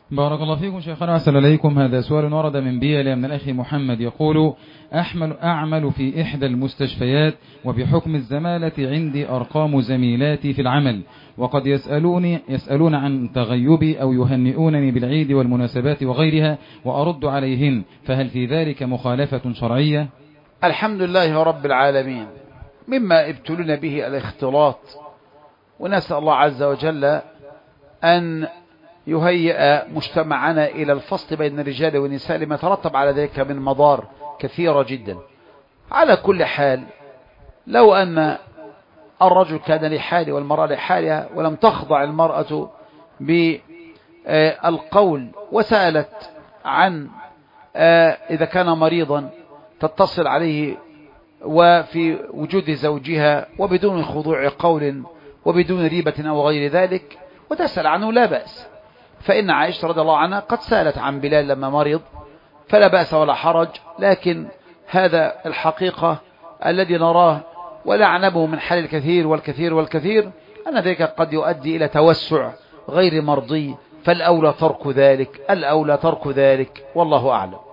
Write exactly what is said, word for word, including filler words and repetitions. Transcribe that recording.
بارك الله فيكم شيخنا وأحسن إليكم. هذا سؤال ورد من بيلا من الأخ محمد يقول: أحمل أعمل في إحدى المستشفيات، وبحكم الزمالة عندي أرقام زميلاتي في العمل، وقد يسألوني يسألون عن تغيبي أو يهنئونني بالعيد والمناسبات وغيرها وأرد عليهن، فهل في ذلك مخالفة شرعية؟ الحمد لله رب العالمين. مما ابتلنا به الاختلاط، ونسأل الله عز وجل أن يهيئ مجتمعنا إلى الفصل بين الرجال والنساء لما ترتب على ذلك من مضار كثيرة جدا. على كل حال، لو أن الرجل كان لحاله والمرأة لحالها، ولم تخضع المرأة بالقول وسألت عن إذا كان مريضا تتصل عليه وفي وجود زوجها وبدون خضوع قول وبدون ريبة أو غير ذلك، وتسأل عنه، لا بأس. فإن عائشة رضي الله عنها قد سألت عن بلال لما مرض، فلا بأس ولا حرج. لكن هذا الحقيقة الذي نراه ولا أعنبه من حال الكثير والكثير والكثير أن ذلك قد يؤدي إلى توسع غير مرضي، فالأولى ترك ذلك، الأولى ترك ذلك، والله أعلم.